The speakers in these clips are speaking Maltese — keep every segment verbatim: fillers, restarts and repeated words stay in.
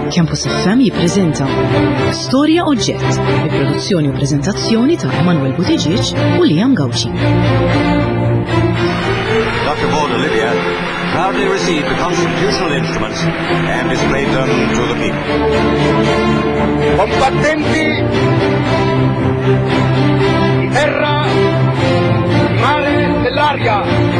Campus F M jippreżenta Storja Oġġett, il-produzzjoni u preżentazzjoni ta' Emanuel Buttigieg u Liam Gawci. Doctor Baudelaire proudly received the constitutional instruments and displayed them to the people. Combattenti di terra, di mare, dell'aria.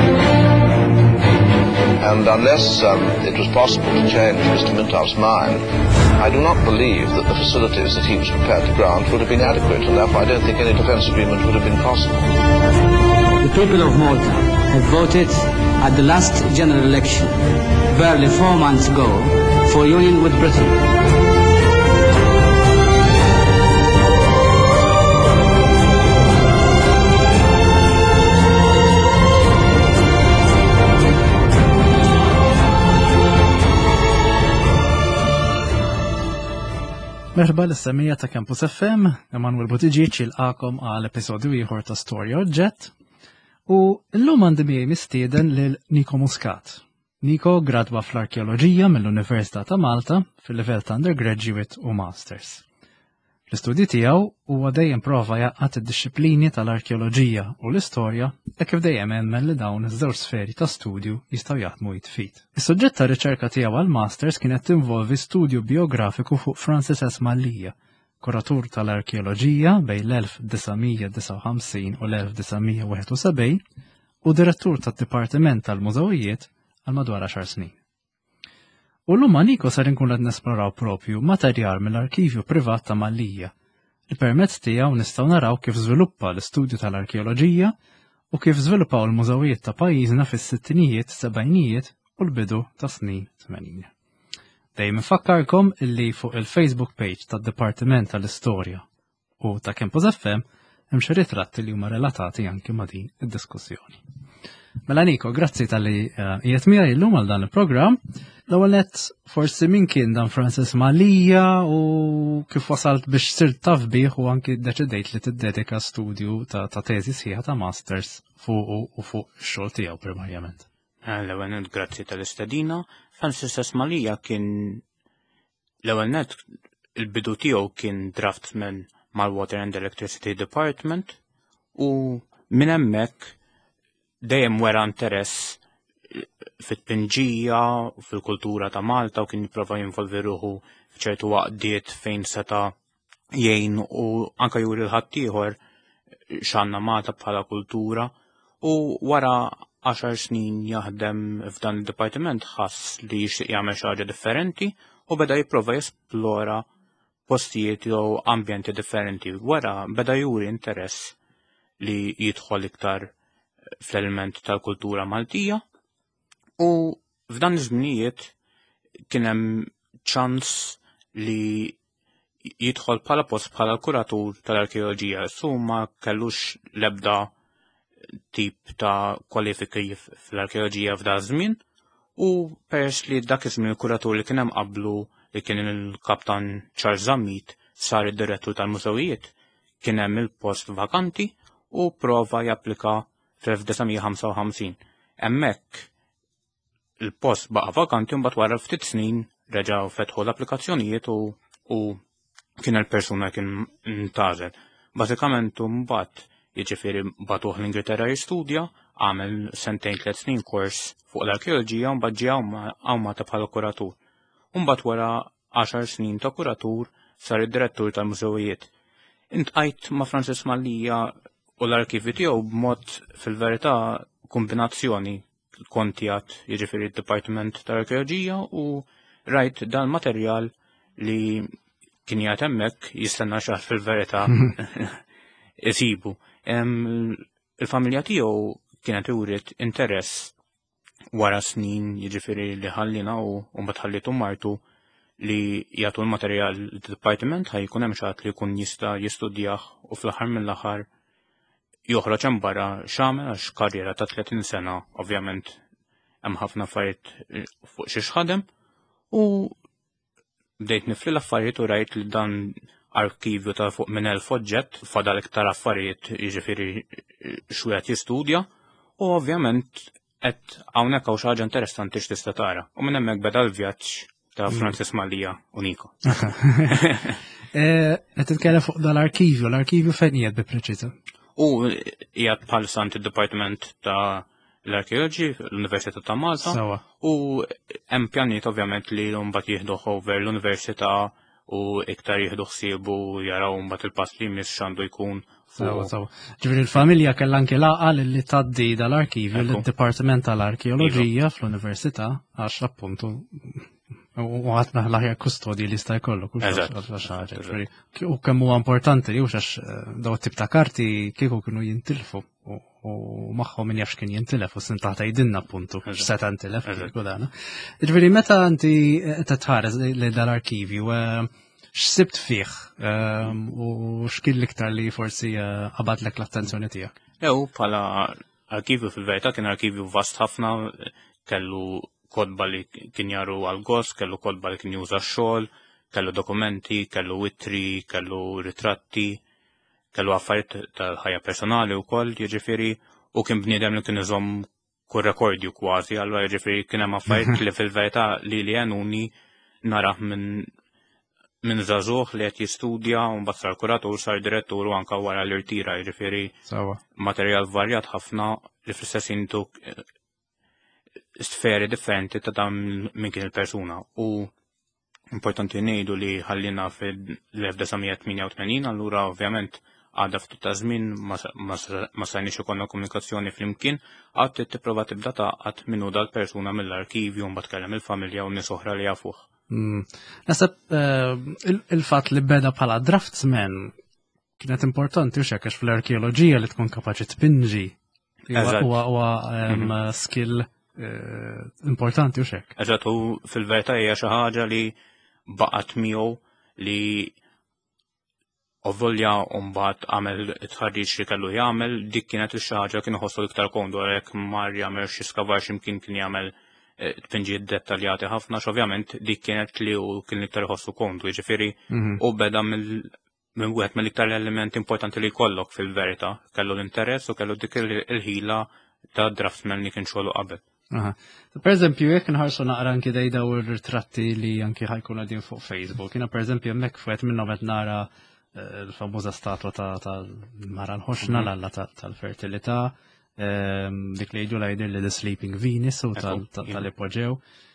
And unless um, it was possible to change Mister Mintoff's mind, I do not believe that the facilities that he was prepared to grant would have been adequate, and therefore I don't think any defence agreement would have been possible. The people of Malta have voted at the last general election, barely four months ago, for union with Britain. Merħba l-istamija ta' Campus F M, Emanuel Buttigieg il-qakom għal episodju ieħor ta' Storja Oġġett. U l-lum għandi miegħi mistieden lil Niko Muscat. Niko gradwa fl-arkeoloġija mill-Università ta' Malta fil-livell ta' undergraduate u masters. L-istudji tiegħu huwa dejjem prova jaqqat id-disciplini tal-arkeoloġija u l-istorja e kif dejjem hemmen li dawn iż-żewġ sferi ta' studju jistgħu jaħdmu jitfid. Is-suġġett ta' riċerka tiegħu għal masters kienet tinvolvi studju biografiku fuq Francis S. Mallija, kuratur tal-arkeoloġija bejn l-elf disgħamija disa' u ħamsin u l-elf disgħamija wieħed u sebgħin u direttur tad-Dipartiment tal-Mużewijiet għal madwar għaxar snin. U l-lum Niko sar inkun qed nesploraw propju materjal mill-arkivju privat ta' Mallija. Il-permezz tiegħu nistgħu naraw kif żviluppa l-istudju tal-arkeoloġija u kif żviluppaw il-mużewijiet ta' pajjiżna fis-sittinijiet, sebgħinijiet u l-bidu ta' snin tmenin. Dejjem infakkarkom illi fuq il-Facebook page tad-Dipartiment tal-Istorja u ta' Campus F M hemm xi ritratti li huma relatati anke ma' din id-diskussjoni. Mela Niko, grazzi tal-li qiegħed miegħi llum għal dan il-programm. L-ewwel nett forsi min kien dan Francis Mallija u kif wasalt biex sirt taf bih u anke ddeċidejt li tiddedika studju ta' ta' teżi sħiħa ta' masters fuq u fuq ix-xogħol tiegħu primarjament. L-ewwel nett grazzi tal-istedina. Francis S. Mallija kien l-ewwel nett il-bidu tiegħu kien draftsman mal-Water and Electricity Department u minn hemmhekk dejjem wera interess fit-pinġija u fil-kultura ta' Malta u kien jipprova jinvolvi ruħu f'ċertu waqdiet fejn seta' jgħin u anke juri l-ħadd ieħor x'għandna Malta bħala kultura u wara għaxar snin jaħdem f'dan id-dipartiment ħass li jixtieq jagħmel xi ħaġa differenti u beda jipprova jesplora postijiet jew ambjenti differenti. Wara beda juri interess li jidħol iktar fl-element tal-kultura Maltija u f'dan iż-żminijiet kien hemm ċans li jidħol bħala post bħala kuratur tal-arkeoloġija su ma kellux l-ebda tip ta' kwalifiki fl-arkeoloġija f'da żmien u peress li dak iż-żmien il-kuratur li kien hemm qablu li kien il-kaptan Charles Zammit sar id-direttur tal-mużewijiet kien hemm il-post vakanti u prova japplika fl-elf disgħamija ħamsa u ħamsin. Hemmhekk il-post baqa' vakanti u mbagħad wara ftit snin reġgħu fetħu l-applikazzjonijiet u, u kien il-persuna kien ntażel. Bażikament mbagħad jiġifieri batuh l-Ingilterra jistudja, għamel sentejn tliet snin kors fuq l-arkeoloġija u mbagħad ġie awmata bħala kuratur. U mbagħad wara għaxar snin ta' kuratur sar id-direttur tal-mużewijiet. Intqajt ma' Francis Mallija u l-arkivju tiegħu b'mod fil-verità kombinazzjoni kontijat jiġifieri d-Dipartiment tal-Arkeoloġija u rajt dan materjal li kien jagħt hemmhekk jistenna xahar fil-verità isibu. Il-familja tiegħu kienet iwriet interess wara snin jiġifieri li ħallina u mbagħad ħallitu martu li jagħtu l-materjal d-Dipartiment ħajkun hemm xi ħadd li jkun jista' jistudjah u fl-aħħar mill-aħħar joħroġ hemm barra x'għamel għax karriera ta' tletin sena, ovvjament hemm ħafna affarijiet fuq xi xħadem u bdejt nifli l-affarijiet u rajt li dan arkivju ta' fuq minn elf oġġett fadal iktar affarijiet jiġifieri xwieħed jistudja u ovvjament qed hawnhekk hawn xi ħaġa interessanti x'tista' tara. U minn hemmhekk beda l-vjaġġ ta' Francis Malija u Niko. Qed titkellem fuq dal-arkivju, l-arkivju fejn qiegħed bi preċiża? U qiegħed bħalissa id-Dipartiment ta' l-Arkeoloġi l-Università ta' Malta. Sawa. U hemm pjanijiet ovvjament li mbagħad jieħdu over l-Università u iktar jieħdu ħsiebu jaraw mbagħad il-pass li jmiss x'għandu jkun. Sawa, sawa. Ġifieri l-familja kellha anke laqgħa li tgħaddi dal-arkivju lid-Dipartiment tal-Arkeoloġija fl-Università għax appuntu u għatna l-aħjar kustodji li sta' jkollu kull xaġa. U kemm huwa importanti li għax daw tip ta' karti kieku kienu jintilfu u magħhom min jafx kien jintilef u sin taħta jidinna appuntu x'seta' ntilef għodana. Ġifieri meta inti qed tħares li dal-arkivju x'sibt fih u x'kien l-iktar li forsi qabadlek l-attenzjoni tiegħek? Ew bħala arkivju fil-verità kien arkivju vast ħafna, kellu kodba li kien jaru għal-gos, kellu kodba li kien juża x-xogħol, kellu dokumenti, kellu wittri, kellu ritratti, kellu affarijiet tal-ħajja personali wkoll, jiġifieri u kien bniedem li kien iżomm kull rekordju kważi, allura jiġifieri kien hemm affarijiet li fil-verità li li għenuni narah minn minn żagħżugħ li qed jistudja u mbagħad sar kuratur, sar direttur u anke wara l-irtira, jiġifieri materjal varjat ħafna li fl-istess intu sferi differenti ta' dan minn kien il-persuna. U importanti ngħidu li ħallina fil-1988, allura ovvjament għadha ftit ta' żmien ma sajniex ikollna komunikazzjoni flimkien, għad tipprova tibda taqgħod minnu dal-persuna mill-arkivju mbagħad tkellem il-familja u nies oħra li jafuh. Nasab il-fatt li beda bħala draftsman kienet importanti u xekk fl-arkeoloġija li tkun kapaċi tpinġi huwa skill importanti u xekk. Eżatt, u fil-verità hija xi ħaġa li baqgħet miegħu li ovvolja mbagħad għamel it-tħarriġ li kellu jagħmel, dik kienet xi ħaġa kien iħossu iktar kondu għalhekk mar jagħmel xi skavar x'imkien kien jagħmel tpinġijiet dettaljati ħafna, x'ovvjament dik kienet li u kien iktar iħossu kondu, jiġifieri u beda mill minn wieħed mill-iktar elementi importanti li jkollok fil-verità, kellu l-interess u kellu dik il-ħila ta' draftsman li kien xogħlu qabel. Per eżempju, jekk nħarsu naqra anki dej daw ir-ritratti li anki ħajkun għadin fuq Facebook, jiena per eżempju hemmhekk fuq minnhom qed nara l-famuża statwa ta' Mara l-ħoxna l-alla tal-fertilità, dik li jgħidu jgħidir li The Sleeping Venus u tal-ipoġew,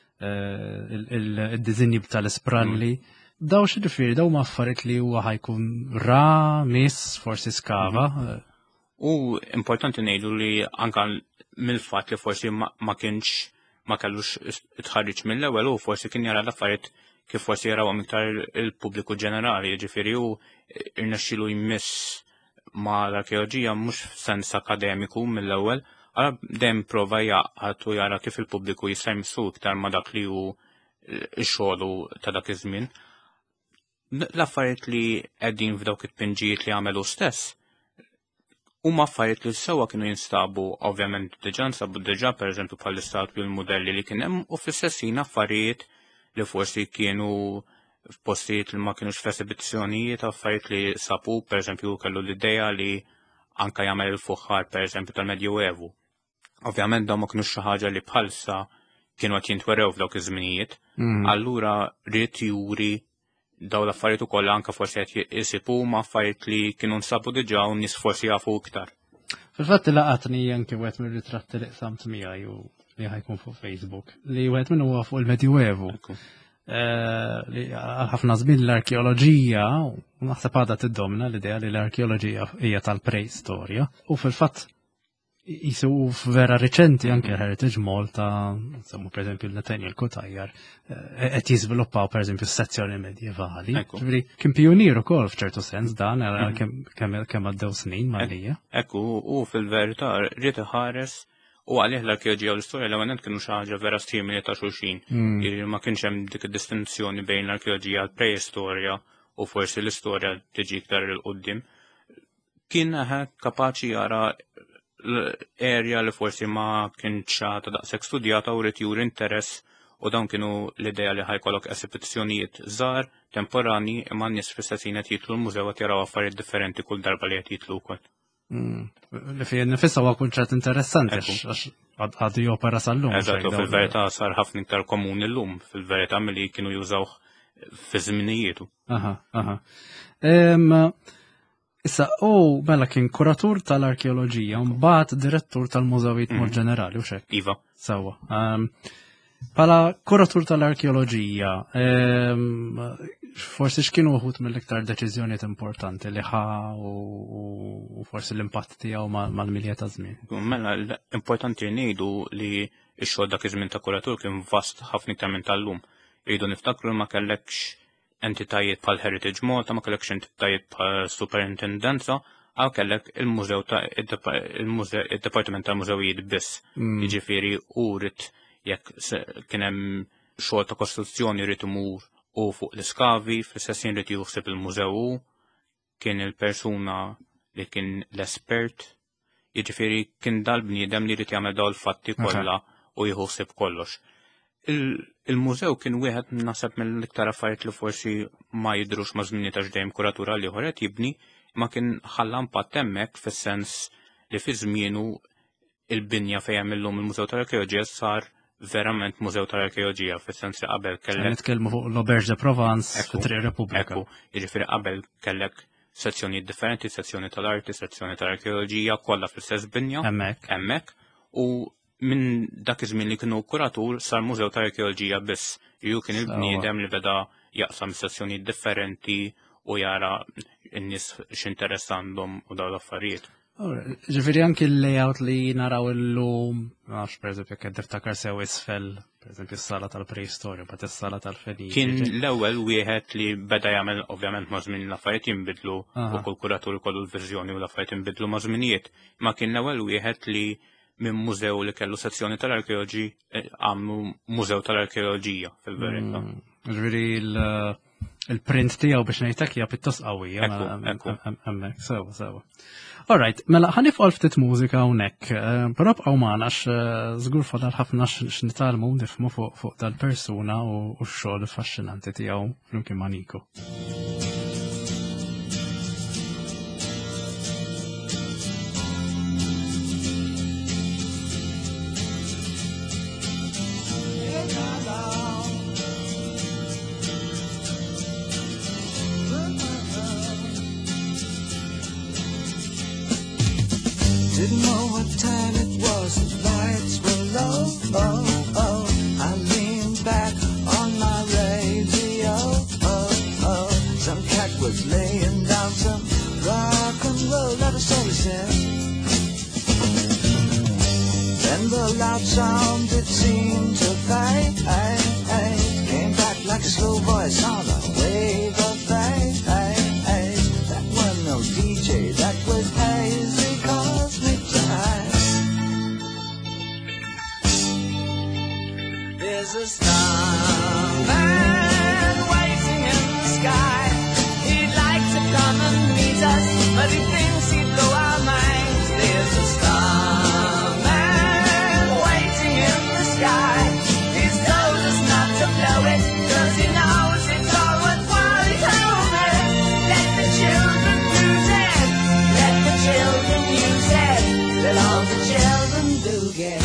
id-dizinji tal-ispralli. Daw xi ġifieri, daw ma affarijiet li huwa ħajkun ra, miss, forsi skava. U importanti ngħidu li anke mill-fatt li forsi ma kienx ma kellux tħarriġ mill-ewwel u forsi kien jara l-affarijiet kif forsi jarawhom iktar il-pubbliku ġenerali, jiġifieri u irnexxielu jmiss ma l-arkeoloġija mhux f'sens akademiku mill-ewwel, ara dejjem prova jaqgħad u jara kif il-pubbliku jista' jmissu iktar ma dak li hu x-xogħlu ta' dak iż-żmien. L-affarijiet li qegħdin f'dawk it-pinġijiet li għamelu stess huma affarijiet li sewwa kienu jinstabu ovvjament diġà nsabu diġà pereżempju bħall-istatwi l-modelli li kien hemm u fl-istess ħin affarijiet li forsi kienu f'postijiet li ma kienux f'esibizzjonijiet, affarijiet li sabu pereżempju kellu l-idea li anke jagħmel il-fuħħar pereżempju tal-Medjuevu. Ovvjament dawn ma kienux xi ħaġa li bħalissa kienu qed jintwerew f'dawk iż-żminijiet, allura rrid juri daw l-affarijiet ukoll anke forsi qed jisibu ma' affarijiet li kienu nsabu diġà u nies forsi jafu iktar. Fil-fatt laqatni anke wieħed mir-ritratti li qsamt miegħi u li ħajkun fuq Facebook li wieħed minnu huwa fuq il-Medjuevu. Li ħafna żmien l-arkeoloġija u naħseb għadha tiddomna l-idea li l-arkeoloġija hija tal-preistorja u fil-fatt jisu vera reċenti anke Heritage Malta, insomma per eżempju l-Nathaniel Kutajjar, qed jiżviluppaw per eżempju s-sezzjoni medjevali. Kien pionier ukoll f'ċertu sens dan kemm għaddew snin malija. Ekku, u fil-verità rrid iħares u għalih l-arkeoloġija u l-istorja l-ewwel kienu xi ħaġa vera simili ta' xulxin. Ma kienx hemm dik id-distinzjoni bejn l-arkeoloġija l-preistorja u forsi l-istorja tiġi iktar il qudiem. Kien kapaċi jara l-area li forsi ma kienx ta' daqshekk studjata u rrid juri interess u dawn kienu l-idea li ħajkollok esibizzjonijiet żgħar, temporani, imma n-nies fl-istess ħin qed jitlu l-mużew qed jaraw affarijiet differenti kull darba li qed jitlu wkoll. Li fija nifissa huwa kunċett interessanti għax għadu jopera sal-lum. Eżattu, fil-verità sar ħafna iktar komuni llum, fil-verità milli kienu jużaw fi żminiejietu. Aha, aha. Issa, u mela kien kuratur tal-arkeoloġija, mbagħad direttur tal-mużewijiet mod ġenerali u xek. Iva. Sewwa. Pala kuratur tal-arkeoloġija, forsi x'kienu wħud mill-iktar deċiżjonijiet importanti li ħa u forsi l-impatt tiegħu mal-milja ta' żmien. Mela l-importanti ngħidu li x-xogħol dak iż-żmien ta' kuratur kien vast ħafna iktar minn tal-lum. Iridu niftakru ma kellekx entitajiet bħal Heritage Malta, ma kellekx entitajiet bħal Superintendenza, għaw kellek il-mużew ta' il-Departiment tal-Mużewijiet biss. Jiġifieri urit jekk kien hemm xogħol ta' kostruzzjoni rrid imur u fuq l-iskavi, fl-istessin rrid juħseb il-mużew, kien il-persuna li kien l-espert, jiġifieri kien dal-bniedem li rrid jagħmel dawn il-fatti kollha u jħossib kollox. Il-mużew kien wieħed naħseb mill-iktar affarijiet li forsi ma jidrux ma' żminijiet għax dejjem kuratura li ħoret jibni, ma kien ħalla impatt hemmhekk fis-sens li fi żmienu il-binja fejn hemm illum il-Mużew tal-Arkeoloġija sar verament mużew tal-arkeoloġija fis-sens li qabel kellek. Nitkellmu fuq l-Auberge de Provence fit-Triq Repubblika. Ekku, jiġifieri qabel kellek sezzjonijiet differenti, sezzjoni tal-arti, sezzjoni tal-arkeoloġija, kollha fl-istess binja. Hemmhekk. Hemmhekk. U minn dak iż-żmien li kienu kuratur sar mużew tal-arkeoloġija biss. Ju kien il-bniedem li beda jaqsam sezzjonijiet differenti u jara n-nies x'interessandhom u dawn l-affarijiet. Ġifieri anki l-layout li naraw illum, għax pereżempju jekk qed tiftakar sew isfel, pereżempju s-sala tal-preistorja, bat is-sala tal-Feniki. Kien l-ewwel wieħed li beda jagħmel ovvjament ma' żmien l-affarijiet jinbidlu u kull kuratur ikollu l-viżjoni u l-affarijiet jinbidlu ma' żminijiet. Ma kien l-ewwel wieħed li minn mużew li kellu sezzjoni tal-arkeoloġi għamlu mużew tal-arkeoloġija fil-verità. Ġifieri il-print tiegħu biex ngħidlek hija pjuttost qawwija. Hemmhekk, sewa, sewa. All right, mela ħanifqol ftit mużika hawnhekk, però bqgħu magħna għax żgur fadal ħafna x'nitalmu nifhmu fuq dal-persuna u x-xogħol affaxxinanti tiegħu flimkien ma' Niko. Didn't know what time it was, the lights were low, oh, oh. I leaned back on my radio, oh, oh. Some cat was laying down some rock and roll, that is all he said. Then the loud sound, it seemed to fade, came back like a slow voice on a wave of fade. That was no D J, that was hazy cosmic time. There's a starman waiting in the sky. He'd like to come and meet us, but he thinks he'd blow our minds. There's a starman waiting in the sky. He's told us not to blow it, 'cause he knows it's all worthwhile. He told me, let the children use it, let the children use it, let all the children do get.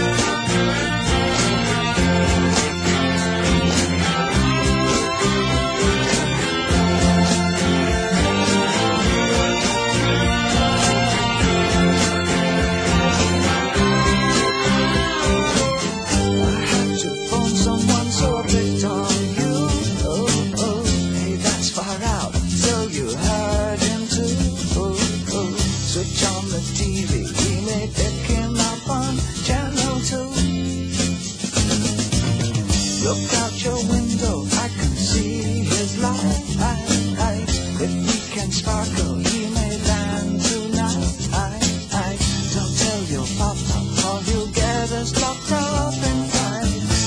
Look out your window, I can see his light. If we can sparkle, he may land tonight. Don't tell your papa, or he'll get us locked up in fights.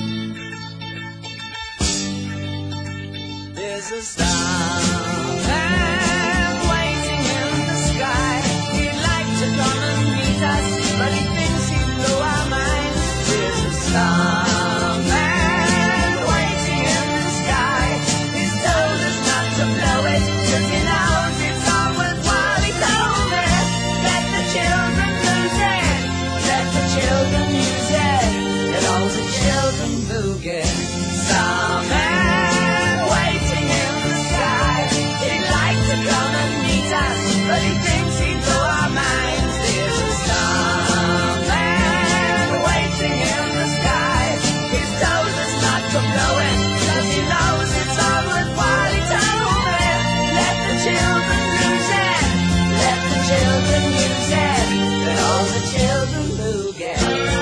There's a starman waiting in the sky. He'd like to come and meet us, but he thinks he'd blow our minds. There's a star. to blow it, 'cause he knows it's all worthwhile. He told me, let the children use it, let the children use it, let all the children look it.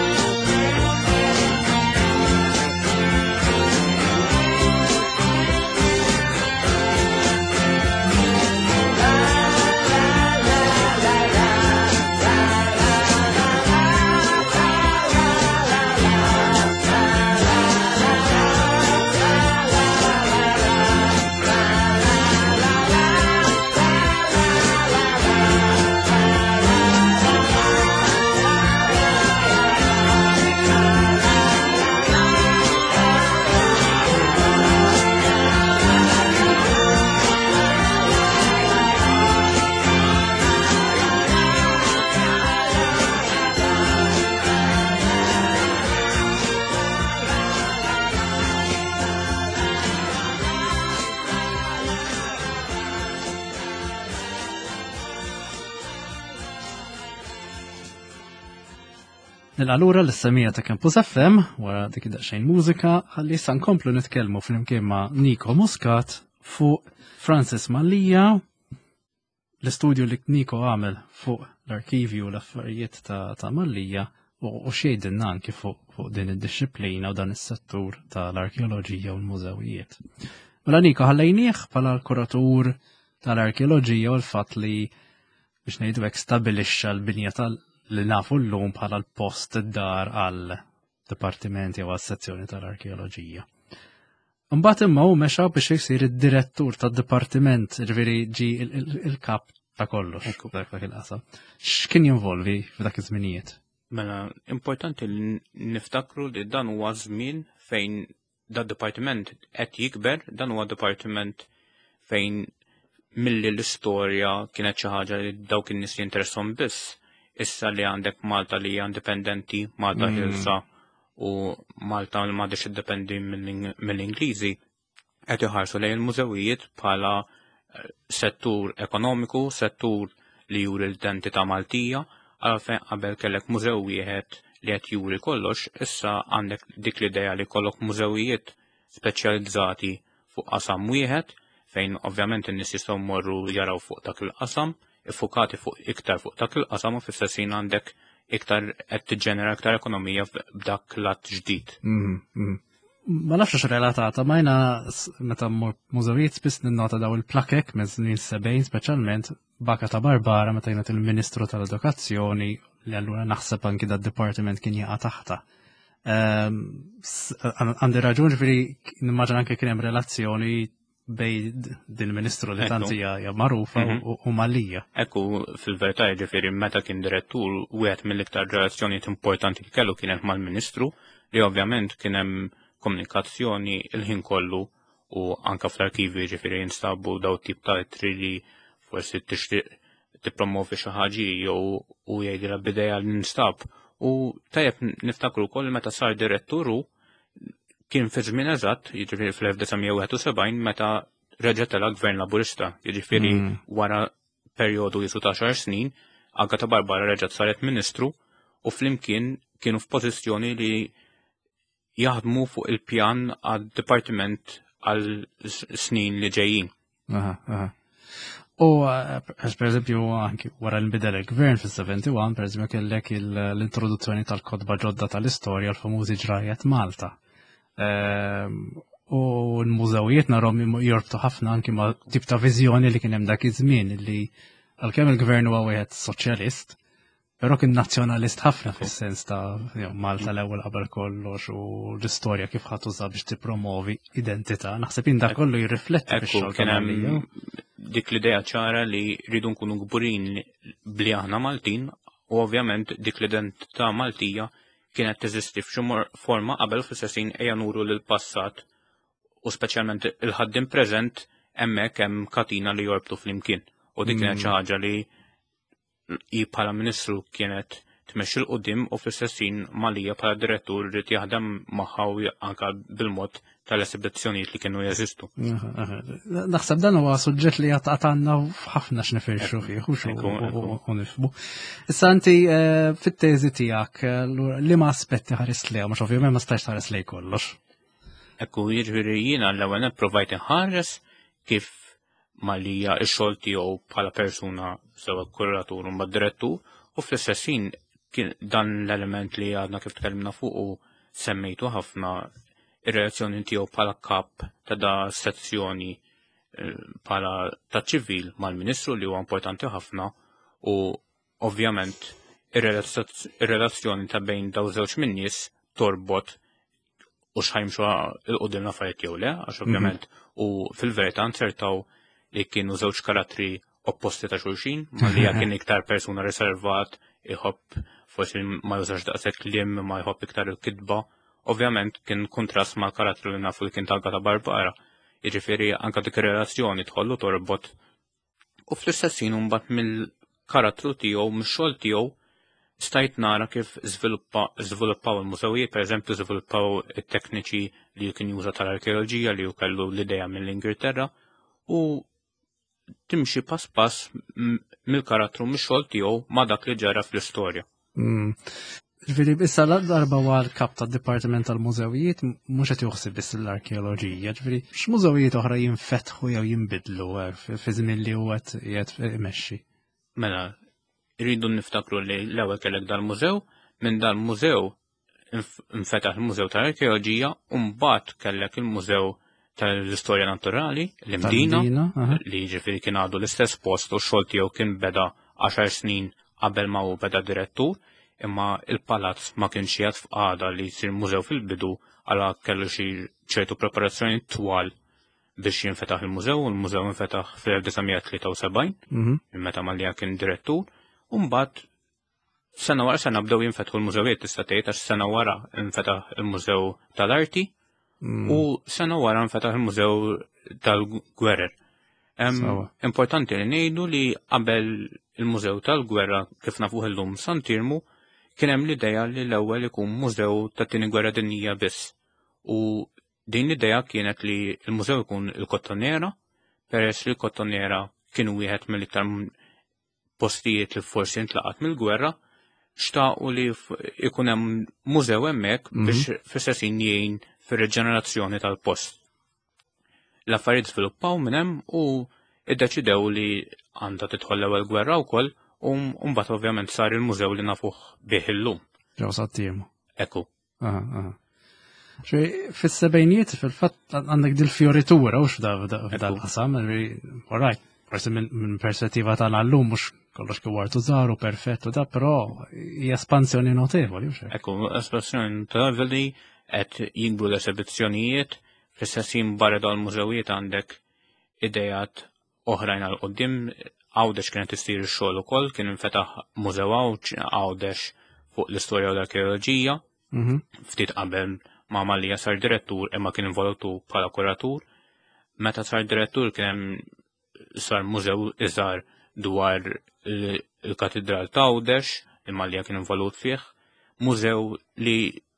Nil-għalura l-istamija ta' Campus F M, wara dik id-daqxajn mużika, ħalli issa nkomplu nitkellmu fl-imkien ma' Niko Muscat fuq Francis Mallia, l-istudju li Niko għamel fuq l-arkivju u l-affarijiet ta', ta Mallia u xejdinna anki fuq fu din id-disciplina u dan is-settur tal-arkeoloġija u l-mużewijiet. Mela Niko ħallejnieh bħala l-kuratur tal-arkeoloġija u l-fatt li biex ngħidu hekk stabilixxa l-binja tal- li nafu l-lum bħala l-post id-dar għal dipartimenti u għal-sezzjoni tal-arkeoloġija. Mbagħad imma hu mexa biex jsir id-direttur tad-dipartiment, ġifieri ġi il-kap ta' kollox dak il-qasam. X'kien jinvolvi f'dak iż-żminijiet? Mela, importanti li niftakru li dan huwa żmien fejn da dipartiment qed jikber, dan huwa dipartiment fejn milli l-istorja kienet xi ħaġa li dawk in-nies jinteressom biss. Issa li għandek Malta li hija indipendenti, Malta ħilsa u Malta li m'għadix iddependi mill-Ingliżi, qed iħarsu lejn il-mużewijiet bħala settur ekonomiku, settur li juri l-identità Maltija, għalfejn qabel kellek mużew wieħed li qed juri kollox, issa għandek dik l-idea li kollok mużewijiet speċjalizzati fuq qasam wieħed, fejn ovvjament in-nies jistgħu mmorru jaraw fuq dak il-qasam, iffukati fuq iktar fuq dak il-qasam u fis-sessin għandek iktar qed tiġġenera iktar ekonomija b'dak l-att ġdid. Ma nafx x relatata, majna meta mużewijiet spiss ninnota daw il-plakek minn snin sebgħin speċjalment Baka ta' Barbara meta jienet il-Ministru tal-Edukazzjoni li allura naħseb anki dat-dipartiment kien jaqa' taħta. Għandi raġun ġifieri nimmaġina anke kien hemm relazzjoni bej din il-Ministru li tant hija magħrufa u Mallia. Ekku fil-verità jiġifieri meta kien direttur wieħed mill-iktar relazzjonijiet importanti li kellu kienet mal-Ministru li ovvjament kien hemm komunikazzjoni il-ħin kollu u anke fl-arkivi jiġifieri jinstabu daw tip ta' ittri li forsi tixtieq tippromovi xi ħaġa jew u jgħidilha b'idea li ninstab. U tajjeb niftakru wkoll meta sar diretturu kien fi żmien eżatt, jiġifieri fl-elf design wieħed u sebgħin meta reġgħet tela gvern laburista, jiġifieri wara perjodu jisu ta' xar snin, Agata ta' Barbara reġgħet saret Ministru u flimkien kienu f'pożizzjoni li jaħdmu fuq il-pjan għad-dipartiment għal snin li ġejjin. U għax per eżempju anki wara l-bidel il-gvern fis-seventy-one, per eżempju kellek l-introduzzjoni tal-kodba ġodda tal-istorja l-famużi ġrajiet Malta. U l-mużewijiet narhom jorbtu ħafna anki ma' tip ta' viżjoni li kien hemm dak iż-żmien li għalkemm il-gvern huwa wieħed soċjalist, però kien nazzjonalist ħafna fis-sens ta' Malta l-ewwel qabel kollox u l-istorja kif ħadd tuża biex tippromovi identità. Naħseb in dak kollu jirrifletti fix-xogħol kien hemm dik l-idea ċara li rridu nkunu gburin bli aħna Maltin u ovvjament dik l-identità Maltija kienet teżisti f'xi forma qabel fis-sessin ejja nuru lill-passat u speċjalment il-ħaddim preżent hemmhekk hemm katina li jorbtu flimkien. U dik kienet xi ħaġa li hi bħala Ministru kienet tmexxi l qudiem u fis-sessin Mallia bħala direttur rid jaħdem magħha u anke bil-mod tal-esibizzjonijiet li kienu jeżistu. Naħseb dan huwa suġġett li għandna ħafna x'nifirxu fih u nifhmu. Issa inti fit-teżi tiegħek li ma aspetti ħares lejha, mhux ovvjament ma stax tħares lej kollox. Ekku jiġifieri jiena l-ewwel provajt inħares kif Malija x-xogħol tiegħu bħala persuna sewa kuratur u mad-direttur u fl-istess ħin kien dan l-element li għadna kif tkellimna fuq u semmejtu ħafna ir-relazzjoni tiegħu bħala kap ta' da sezzjoni bħala ta' ċivil mal-Ministru li huwa importanti ħafna u ovvjament ir-relazzjoni ta' bejn daw żewġ min-nies torbot u xħajmxu il-qudiem affarijiet jew le, għax ovvjament u fil-verità nsertaw li kienu żewġ karattri opposti ta' xulxin, Malija kien iktar persuna riservat, iħobb forsi ma jużax daqshekk kliem ma jħobb iktar il-kitba. Ovvjament kien kontrast ma' karattru li nafu li kien talga ta' Barbara. Jiġifieri anke dik ir-relazzjoni tħollu torbot. U fl-istess ħin mbagħad mill-karattru tiegħu, mix-xogħol tiegħu stajt nara kif żviluppaw il-mużewijiet, pereżempju żviluppaw it-tekniċi li kien juża tal-arkeoloġija li kellu l-idea mill-Ingilterra u timxi pass pass mill-karattru mix-xogħol tiegħu ma' dak li ġara fl-istorja. Ġifieri issa l-darba għal kap tad-Dipartiment tal-Mużewijiet mhux qed joħsib biss l-arkeoloġija, ġifieri x'mużewijiet oħra jinfetħu jew jinbidlu fi żmien li huwa qed imexxi. Mela, irridu niftakru li l-ewwel kellek dal-mużew, minn dal-mużew infetaħ il-Mużew tal-Arkeoloġija u mbagħad kellek il-Mużew tal-Istorja Naturali, l-Imdina, li ġifieri kien għadu l-istess post u x-xogħol tiegħu kien beda għaxar snin qabel ma hu beda direttur, imma il-palazz ma kienx jgħid f'qagħda li jsir mużew fil-bidu għala kellu xi ċertu preparazzjoni twal biex jinfetaħ il-mużew, u l-mużew infetaħ fl-1973, meta Malija kien direttur, u mbagħad sena wara sena bdew jinfetħu l-mużewijiet tista' tgħid għax sena wara infetaħ il-Mużew tal-Arti u sena wara infetaħ il-Mużew tal-Gwerer. Importanti li ngħidu li qabel il-Mużew tal-Gwerra kif nafuh illum Santirmu kien hemm l-idea li l-ewwel ikun mużew tat-tieni gwerra dinjija biss. U din l-idea kienet li l-mużew ikun il-Kottonera, peress li l-Kottonera kienu wieħed mill-iktar postijiet li forsi intlaqat mill-gwerra, xtaqu li ikun hemm mużew hemmhekk biex fis-sessin jgħin fir-reġenerazzjoni tal-post. L-affarijiet żviluppaw minn hemm u iddeċidew li għandha tidħol l-ewwel gwerra wkoll u mbagħad ovvjament sar il-mużew li nafuh bih illum. Ġew Santirmu. Ekku. Fis-sebgħinijiet fil-fatt għandek dil-fjoritura u f'dal-qasam, all right. Forsi minn perspettiva tagħna llum mhux kollox kien wartu żaru perfett u da, però hija espansjoni notevoli. Ekku, espansjoni notevoli qed jikbru l-esibizzjonijiet, fl-istess ħin barra dal-mużewijiet għandek idejat oħrajn għal qudiem, Għawdex kienet issir ix-xogħol ukoll, kien infetaħ mużew Għawdex fuq l-istorja u l-arkeoloġija, ftit qabel ma' Malija sar direttur imma kien involutu bħala kuratur. Meta sar direttur kien hemm sar mużew iżgħar dwar il-katedral ta' Għawdex, li Malija kien involut fih, mużew li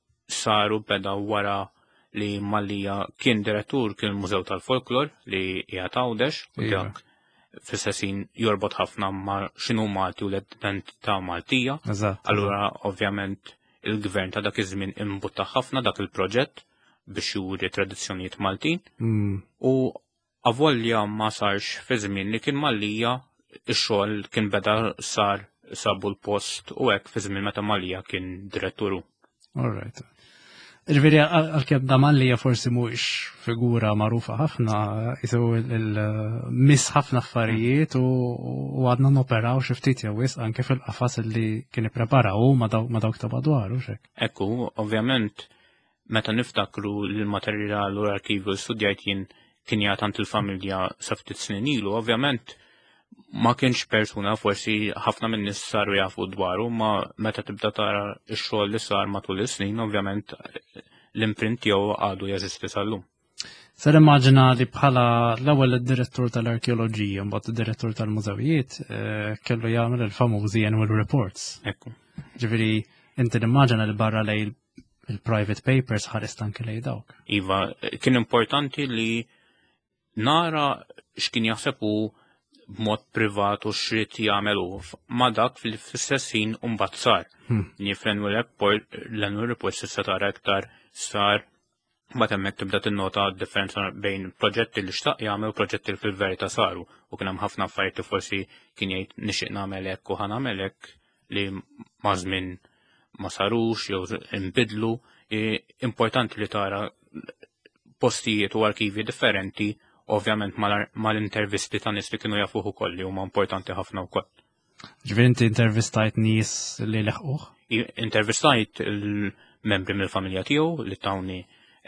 saru beda wara li Malija kien direttur kien il-Mużew tal-Folklor li hija ta' Għawdex, u dak fis-sessin jorbot ħafna ma' x'inhu Malti u l-identità Maltija. Allura ovvjament il-gvern ta' dak iż-żmien imbutta ħafna dak il-proġett biex juri tradizzjonijiet Maltin. U avolja ma sarx fi żmien li kien Malija ix-xogħol kien beda sar sabu l-post u hekk fi żmien meta Malija kien diretturu. All right. Ġifieri għalkemm da Malija forsi mhuwiex figura magħrufa ħafna, jisu il-miss ħafna affarijiet u għadna noperaw xi ftit jew wisq anke fil-qafas li kien ippreparaw ma dawk ta' madwaru x'hekk. Ekku, ovvjament meta niftakru l-materjal u l-arkivju studjajt jien kien jagħtant il-familja sa ftit snin ilu, ovvjament ma kienx persuna forsi ħafna minn nies saru jafu dwaru, ma meta tibda tara x-xogħol li sar matul is-snin, ovvjament l-imprint jew għadu jeżisti sal-lum. Ser immaġina li bħala l-ewwel id-direttur tal-arkeoloġija mbagħad id-direttur tal-mużewijiet kellu jagħmel il-famużi annual reports. Ekku. Ġifieri inti nimmaġina li barra lej il-private papers ħarist anke lej dawk. Iva, kien importanti li nara x'kien jaħseb hu b'mod privat u xrid jagħmel hu ma dak fil-istess ħin u mbagħad sar. Nifren l-annual report s'issa tara iktar sar Mbagħad hemmhekk tibda tinnota d-differenza bejn proġetti li xtaq jagħmel u proġetti li fil-verità saru u kien hemm ħafna affarijiet li forsi kien jgħid nixtieq nagħmel hekk u ħanagħmel hekk li ma' żmien ma sarux jew inbidlu. Importanti li tara postijiet u arkivi differenti, ovvjament mal-intervisti ta' nies li kienu jafuh ukoll li huma importanti ħafna wkoll. Ġifieri inti intervistajt nies li leħquh? Intervistajt il-membri mill-familja tiegħu li tawni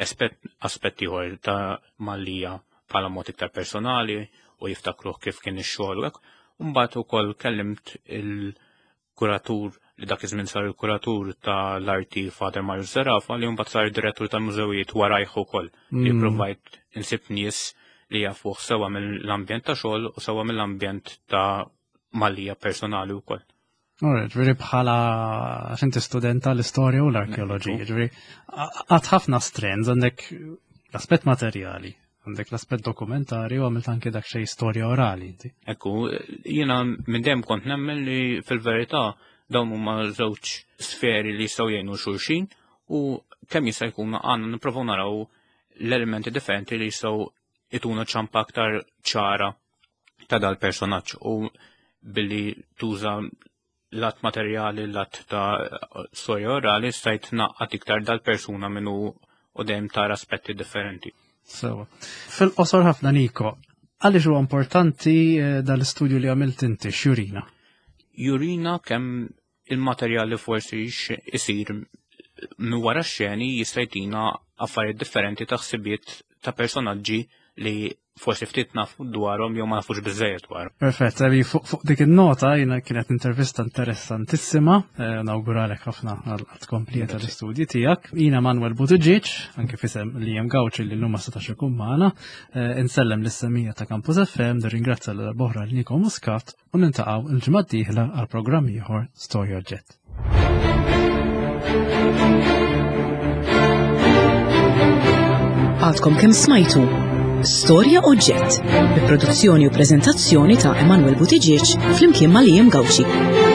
aspetti ieħor ta' Mallija bħala mod iktar personali u jiftakruh kif kien ix-xogħol hekk. U mbagħad ukoll kellimt il-kuratur li dak iż-żmien sar il-kuratur ta' l-arti Father Marius Zarafa li mbagħad sar direttur tal-mużewijiet warajh ukoll li provajt insib nies li jafuh sewwa mill-ambjent ta' xogħol u sewwa mill-ambjent ta' Mallija personali wkoll. Alright, ġviri bħala xinti studenta l-istorja u l-arkeoloġija, ġviri għad ħafna strands, għandek l-aspet materjali, għandek l-aspet dokumentari u għamilt anke dak xej storja orali. Ekku, jiena minn dem kont nemmen li fil-verità dawn huma żewġ sferi li jistgħu jgħinu xulxin u kemm jista' jkun għandna nipprovaw naraw l-elementi differenti li jistgħu ituna ċampa aktar ċara ta' dal-personaġġ u billi tuża l-att materjali, l-att ta' storja orali, stajt naqqat iktar dal-persuna minnu u dem tara aspetti differenti. So, fil-qosor ħafna Niko, għaliex huwa importanti dal-istudju li għamilt inti x'jurina? Jurina kemm il-materjali forsi isir minn wara x-xeni jista' jtina affarijiet differenti ta' ħsibiet ta' personaġġi li forsi ftit nafu dwarhom jew ma nafux biżejjed dwarhom. Perfett, fuq dik in-nota jiena kienet intervista interessantissima, nawguralek ħafna għal tkomplija tal-istudji tiegħek. Jiena Manuel Buttigieg, anke fisem li hemm Gawċi li llum ma setax ikun magħna, insellem lis-semija ta' Campus F M, nirringrazzja l boħra l Niko Muscat u nintaqgħu il-ġimgħa d-dieħla għal programm ieħor Storja Oġġett. Għadkom kemm smajtu Storja Oġġett, bi produzzjoni u preżentazzjoni ta' Emanuel Buttigieg flimkien ma' Liam Gawci.